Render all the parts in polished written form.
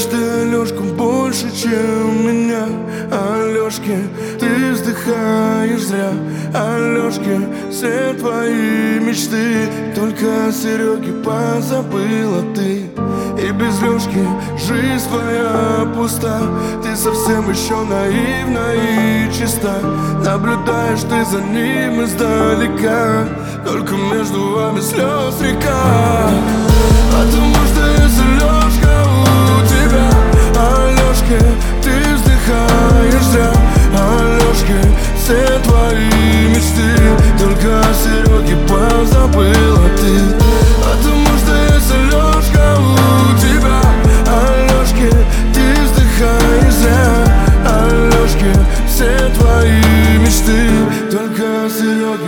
ты Алёшку больше, чем меня. Алёшки, ты вздыхаешь зря. Алёшки, все твои мечты только о Серёге позабыла ты. И без Лёшки жизнь твоя пуста. Ты совсем еще наивна и чиста. Наблюдаешь ты за ним издалека, только между вами слез река. Потому что если Лёшка у тебя, Алёшке, ты вздыхаешь зря. Алёшке, все твои мечты только о Серёге позабыла ты. Потому что если Лёшка у тебя, Алёшке, ты вздыхаешь зря. Алёшке, все твои мечты только о Серёге.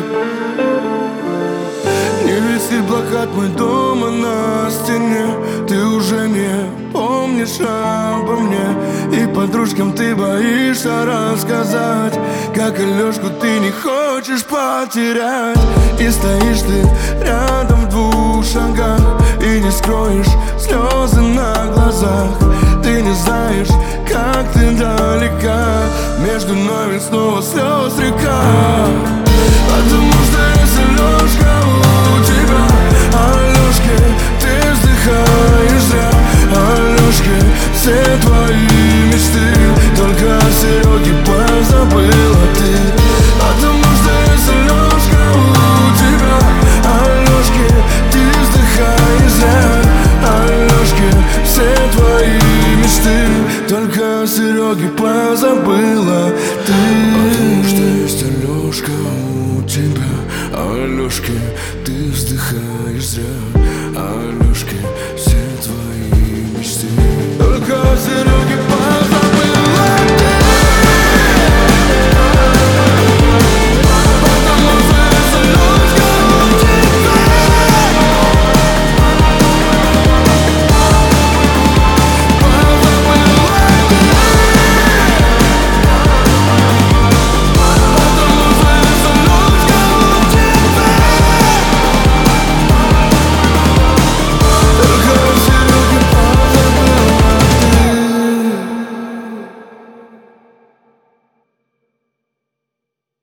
Не висит плакат мой дома на стене. Ты уже не помнишь обо мне. И подружкам ты боишься рассказать, как Алёшку ты не хочешь потерять. И стоишь ты рядом в 2 шагах и не скроешь слезы на глазах. Ты не знаешь, как ты далека, между нами снова слез река. Потому что если Лёшка у тебя, Алёшке, ты вздыхаешь зря. Алёшке, все твои мечты только о Серёге позабыла ты. Потому что если Лёшка у тебя, Алёшке, ты вздыхаешь зря. Алёшке, все твои мечты только о Серёге позабыла ты. Потому что есть Алёшка у тебя, Алёшке, ты вздыхаешь зря.